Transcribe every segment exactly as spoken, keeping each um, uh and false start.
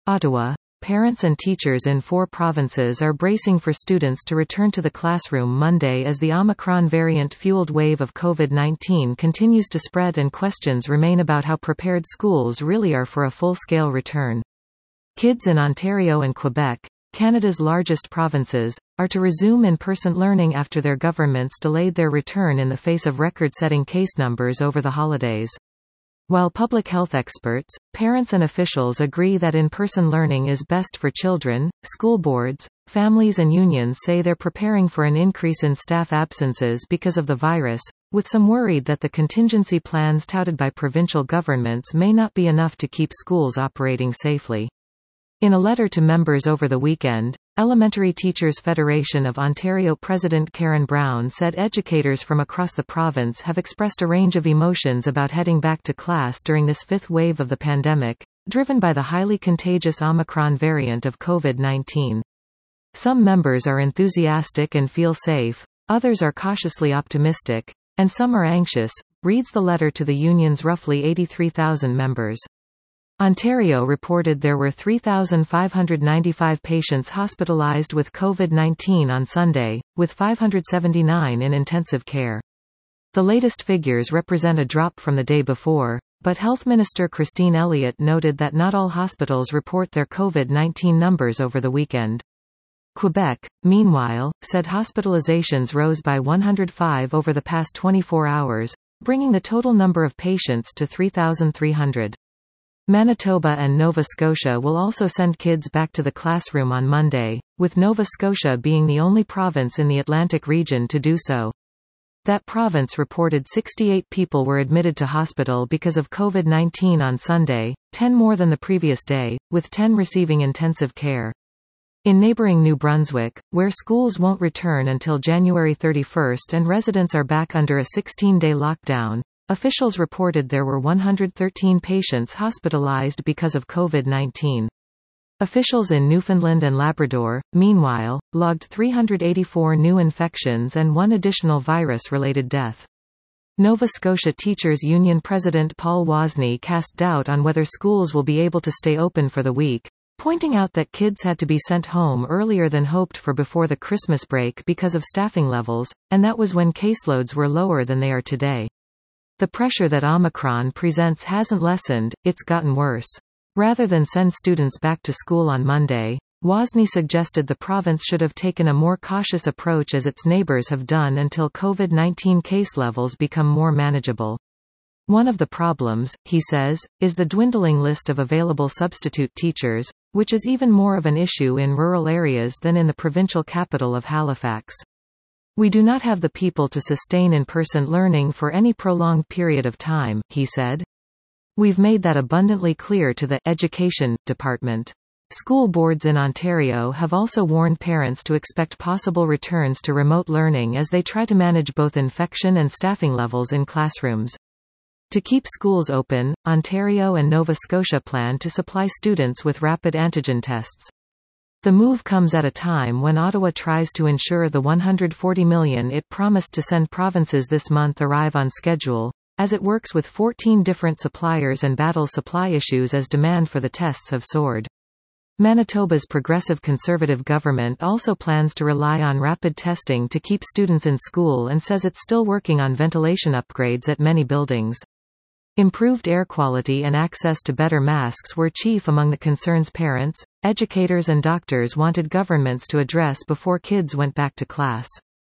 Ottawa. Parents and teachers in four provinces are bracing for students to return to the classroom Monday as the Omicron variant-fueled wave of COVID nineteen continues to spread and questions remain about how prepared schools really are for a full-scale return. Kids in Ontario and Quebec, Canada's largest provinces, are to resume in-person learning after their governments delayed their return in the face of record-setting case numbers over the holidays. While public health experts, parents and officials agree that in-person learning is best for children, school boards, families and unions say they're preparing for an increase in staff absences because of the virus, with some worried that the contingency plans touted by provincial governments may not be enough to keep schools operating safely. In a letter to members over the weekend, Elementary Teachers Federation of Ontario President Karen Brown said educators from across the province have expressed a range of emotions about heading back to class during this fifth wave of the pandemic, driven by the highly contagious Omicron variant of COVID nineteen. Some members are enthusiastic and feel safe, others are cautiously optimistic, and some are anxious, reads the letter to the union's roughly eighty-three thousand members. Ontario reported there were three thousand five hundred ninety-five patients hospitalized with COVID nineteen on Sunday, with five hundred seventy-nine in intensive care. The latest figures represent a drop from the day before, but Health Minister Christine Elliott noted that not all hospitals report their COVID nineteen numbers over the weekend. Quebec, meanwhile, said hospitalizations rose by one hundred five over the past twenty-four hours, bringing the total number of patients to three thousand three hundred. Manitoba and Nova Scotia will also send kids back to the classroom on Monday, with Nova Scotia being the only province in the Atlantic region to do so. That province reported sixty-eight people were admitted to hospital because of COVID nineteen on Sunday, ten more than the previous day, with ten receiving intensive care. In neighbouring New Brunswick, where schools won't return until January thirty-first and residents are back under a sixteen-day lockdown, officials reported there were one hundred thirteen patients hospitalized because of COVID nineteen. Officials in Newfoundland and Labrador, meanwhile, logged three hundred eighty-four new infections and one additional virus-related death. Nova Scotia Teachers Union President Paul Wozni cast doubt on whether schools will be able to stay open for the week, pointing out that kids had to be sent home earlier than hoped for before the Christmas break because of staffing levels, and that was when caseloads were lower than they are today. The pressure that Omicron presents hasn't lessened, it's gotten worse. Rather than send students back to school on Monday, Wozni suggested the province should have taken a more cautious approach as its neighbours have done until COVID nineteen case levels become more manageable. One of the problems, he says, is the dwindling list of available substitute teachers, which is even more of an issue in rural areas than in the provincial capital of Halifax. We do not have the people to sustain in-person learning for any prolonged period of time, he said. We've made that abundantly clear to the Education Department. School boards in Ontario have also warned parents to expect possible returns to remote learning as they try to manage both infection and staffing levels in classrooms. To keep schools open, Ontario and Nova Scotia plan to supply students with rapid antigen tests. The move comes at a time when Ottawa tries to ensure the one hundred forty million it promised to send provinces this month arrive on schedule, as it works with fourteen different suppliers and battles supply issues as demand for the tests have soared. Manitoba's progressive Conservative government also plans to rely on rapid testing to keep students in school and says it's still working on ventilation upgrades at many buildings. Improved air quality and access to better masks were chief among the concerns parents, educators and doctors wanted governments to address before kids went back to class.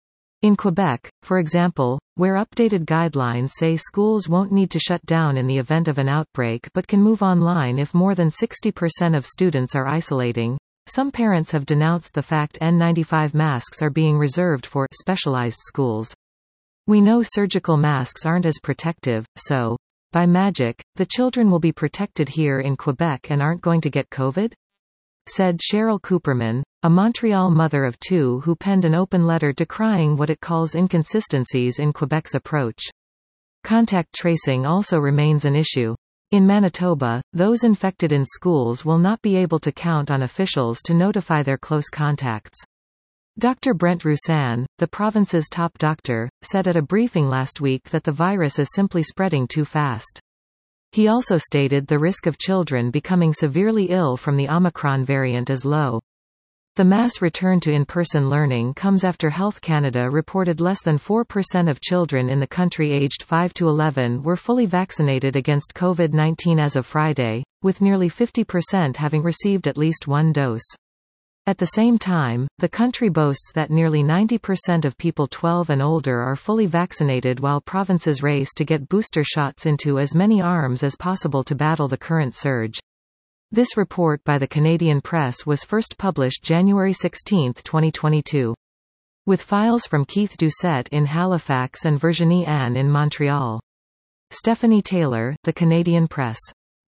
In Quebec, for example, where updated guidelines say schools won't need to shut down in the event of an outbreak but can move online if more than sixty percent of students are isolating, some parents have denounced the fact N ninety-five masks are being reserved for specialized schools. We know surgical masks aren't as protective, so by magic, the children will be protected here in Quebec and aren't going to get COVID? Said Cheryl Cooperman, a Montreal mother of two who penned an open letter decrying what it calls inconsistencies in Quebec's approach. Contact tracing also remains an issue. In Manitoba, those infected in schools will not be able to count on officials to notify their close contacts. Doctor Brent Roussan, the province's top doctor, said at a briefing last week that the virus is simply spreading too fast. He also stated the risk of children becoming severely ill from the Omicron variant is low. The mass return to in-person learning comes after Health Canada reported less than four percent of children in the country aged five to eleven were fully vaccinated against COVID nineteen as of Friday, with nearly fifty percent having received at least one dose. At the same time, the country boasts that nearly ninety percent of people twelve and older are fully vaccinated, while provinces race to get booster shots into as many arms as possible to battle the current surge. This report by the Canadian Press was first published January sixteenth, twenty twenty-two. With files from Keith Doucette in Halifax and Virginie Anne in Montreal. Stephanie Taylor, The Canadian Press.